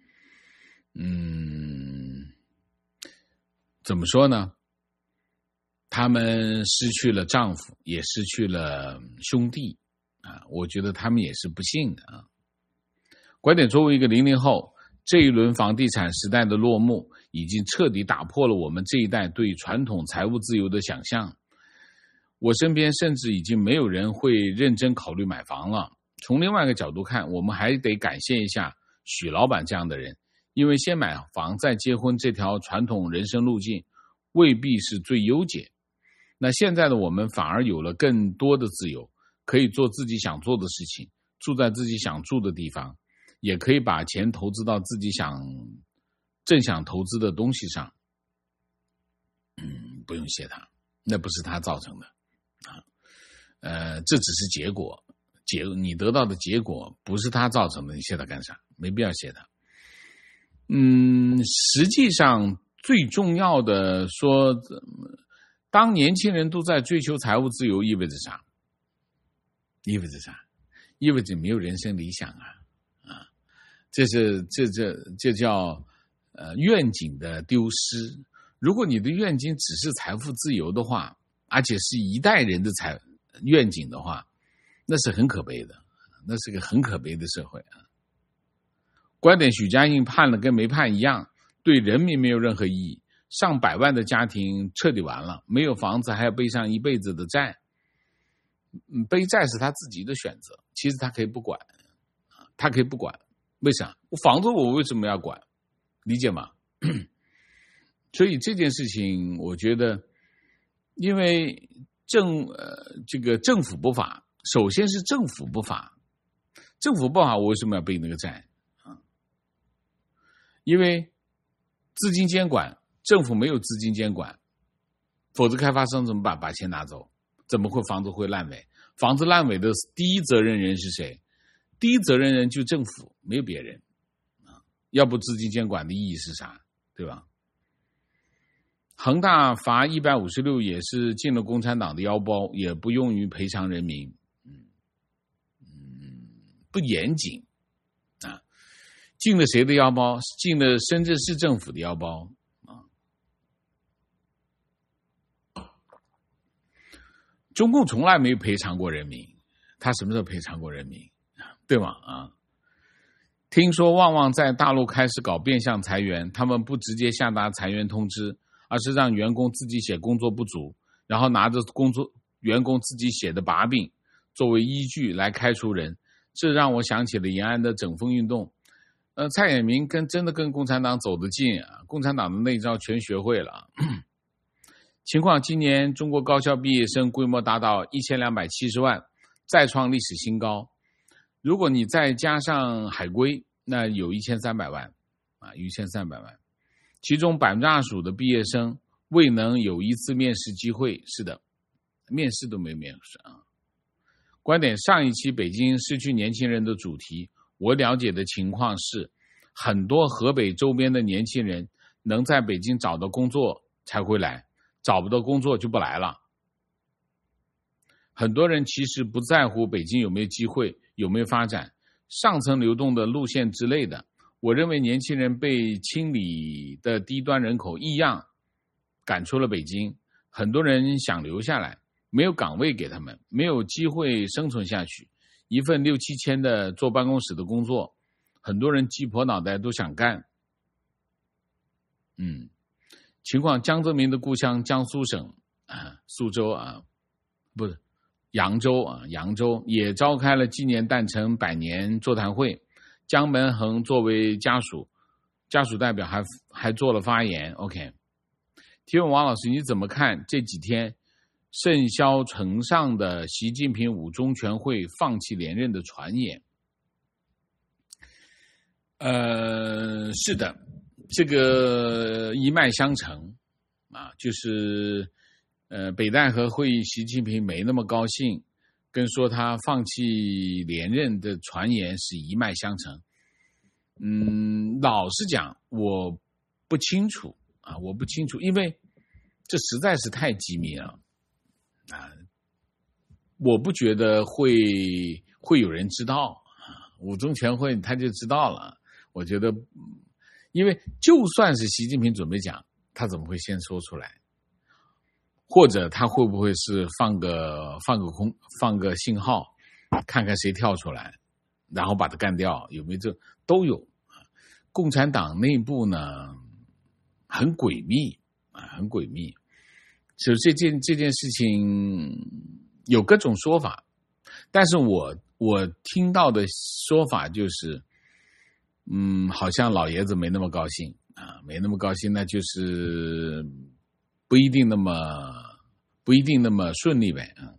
嗯，怎么说呢？他们失去了丈夫，也失去了兄弟啊，我觉得他们也是不幸的啊。观点作为一个零零后，这一轮房地产时代的落幕，已经彻底打破了我们这一代对传统财务自由的想象。我身边甚至已经没有人会认真考虑买房了。从另外一个角度看，我们还得感谢一下许老板这样的人，因为先买房再结婚这条传统人生路径未必是最优解。那现在的我们反而有了更多的自由，可以做自己想做的事情，住在自己想住的地方，也可以把钱投资到自己想正想投资的东西上。嗯，不用谢他，那不是他造成的啊，呃，这只是结果。结你得到的结果不是他造成的，你谢他干啥？没必要谢他。嗯，实际上最重要的说，当年轻人都在追求财务自由，意味着啥？意味着啥？意味着没有人生理想啊！啊，这是这这这叫呃愿景的丢失。如果你的愿景只是财富自由的话，而且是一代人的财愿景的话，那是很可悲的，那是个很可悲的社会啊！观点许家印判了跟没判一样，对人民没有任何意义。上百万的家庭彻底完了，没有房子还要背上一辈子的债。背债是他自己的选择，其实他可以不管，他可以不管。为啥？我房子我为什么要管？理解吗？所以这件事情，我觉得，因为政呃这个政府不法。 首先是政府不法，政府不法，我为什么要背那个债啊？因为资金监管，政府没有资金监管，否则开发商怎么办？把钱拿走，怎么会房子会烂尾？房子烂尾的第一责任人是谁？第一责任人就政府，没有别人啊。要不资金监管的意义是啥？对吧？恒大罚一百五十六也是进了共产党的腰包，也不用于赔偿人民，嗯嗯，不严谨啊。进了谁的腰包？进了深圳市政府的腰包啊。中共从来没有赔偿过人民，他什么时候赔偿过人民？对吗？啊，听说旺旺在大陆开始搞变相裁员，他们不直接下达裁员通知，而是让员工自己写工作不足，然后拿着工作员工自己写的把柄作为依据来开除人。这让我想起了延安的整风运动。呃，蔡衍明跟真的跟共产党走得近啊，共产党的那一招全学会了。情况，今年中国高校毕业生规模达到一千两百七十万，再创历史新高。如果你再加上海归，那有一千三百万啊，有一千三百万。其中百分之二十五的毕业生未能有一次面试机会，是的，面试都没面试啊。观点，上一期北京失去年轻人的主题，我了解的情况是，很多河北周边的年轻人能在北京找到工作才会来，找不到工作就不来了。很多人其实不在乎北京有没有机会，有没有发展，上层流动的路线之类的。我认为年轻人被清理的低端人口异样赶出了北京，很多人想留下来，没有岗位给他们，没有机会生存下去。一份六七千的坐办公室的工作，很多人鸡婆脑袋都想干。嗯，情况，江泽民的故乡江苏省啊，苏州啊，不是扬州啊，扬州也召开了纪念诞辰百年座谈会。江门恒作为家属家属代表还还做了发言。 OK， 提问王老师，你怎么看这几天甚嚣尘上的习近平五中全会放弃连任的传言？呃，是的，这个一脉相承啊，就是呃北戴河会议习近平没那么高兴，跟说他放弃连任的传言是一脉相承。嗯，老实讲，我不清楚啊，我不清楚，因为这实在是太机密了啊，我不觉得会会有人知道啊，五中全会他就知道了。我觉得，因为就算是习近平准备讲，他怎么会先说出来？或者他会不会是放个放个空放个信号，看看谁跳出来，然后把他干掉？有没有这都有？共产党内部呢很诡秘啊，很诡秘。所以这件这件事情有各种说法，但是我我听到的说法就是，嗯，好像老爷子没那么高兴啊，没那么高兴，那就是不一定那么不一定那么顺利呗啊。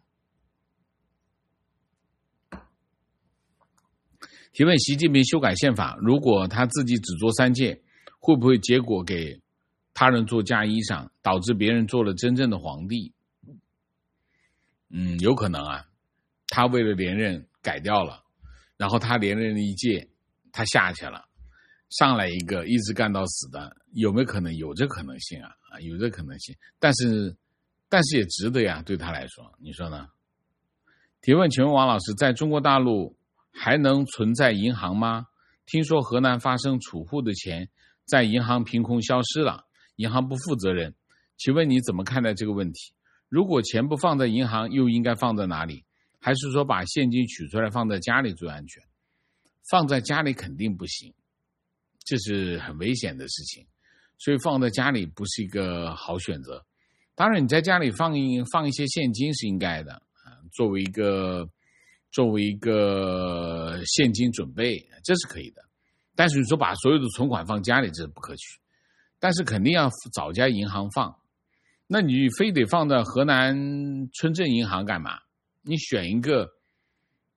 提问：习近平修改宪法，如果他自己只做三届，会不会结果给他人做嫁衣裳，导致别人做了真正的皇帝？嗯，有可能啊。他为了连任改掉了，然后他连任了一届，他下去了，上来一个一直干到死的，有没有可能？有这可能性啊，啊，有这可能性。但是，但是也值得呀，对他来说，你说呢？提问：请问王老师，在中国大陆还能存在银行吗？听说河南发生储户的钱在银行凭空消失了，银行不负责任，请问你怎么看待这个问题？如果钱不放在银行，又应该放在哪里？还是说把现金取出来放在家里最安全？放在家里肯定不行，这是很危险的事情，所以放在家里不是一个好选择。当然你在家里放一放一些现金是应该的，作为一个作为一个现金准备，这是可以的。但是你说把所有的存款放家里，这是不可取。但是肯定要找家银行放。那你非得放在河南村镇银行干嘛？你选一个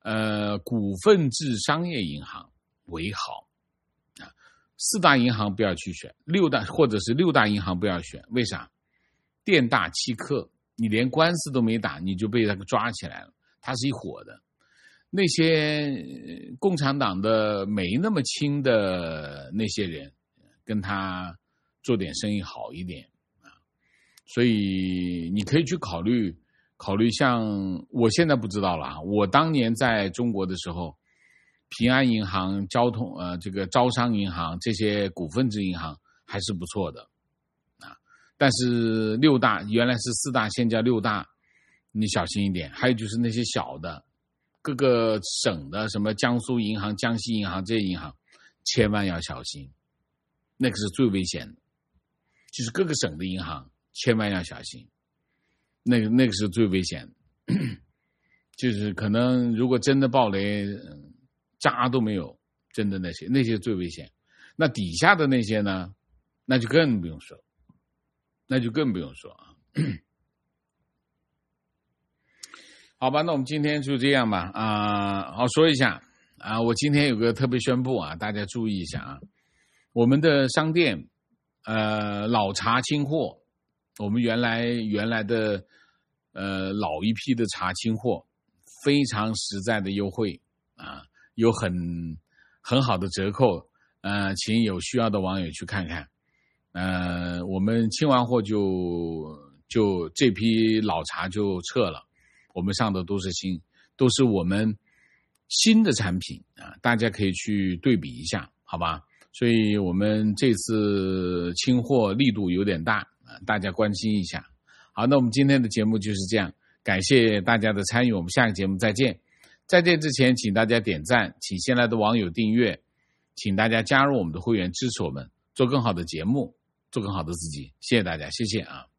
呃股份制商业银行为好啊。四大银行不要去选，六大或者是六大银行不要选，为啥？店大欺客，你连官司都没打，你就被他抓起来了，他是一伙的。那些共产党的没那么亲的那些人，跟他做点生意好一点啊。所以你可以去考虑考虑，像我现在不知道了啊，我当年在中国的时候，平安银行、交通呃这个招商银行这些股份制银行还是不错的啊。但是六大原来是四大，现叫六大，你小心一点。还有就是那些小的。各个省的什么江苏银行、江西银行这些银行，千万要小心，那个是最危险的。就是各个省的银行，千万要小心，那个那个是最危险的。就是可能如果真的暴雷，渣都没有，真的那些那些最危险。那底下的那些呢，那就更不用说，那就更不用说啊。好吧，那我们今天就这样吧。啊、呃，好说一下啊，我今天有个特别宣布啊，大家注意一下啊，我们的商店，呃，老茶清货，我们原来原来的呃老一批的茶清货，非常实在的优惠啊，有很很好的折扣，呃，请有需要的网友去看看。呃，我们清完货就就这批老茶就撤了。我们上的都是新，都是我们新的产品啊，大家可以去对比一下，好吧？所以我们这次清货力度有点大啊，大家关心一下。好，那我们今天的节目就是这样，感谢大家的参与，我们下个节目再见。在这之前，请大家点赞，请新来的网友订阅，请大家加入我们的会员，支持我们做更好的节目，做更好的自己。谢谢大家，谢谢啊。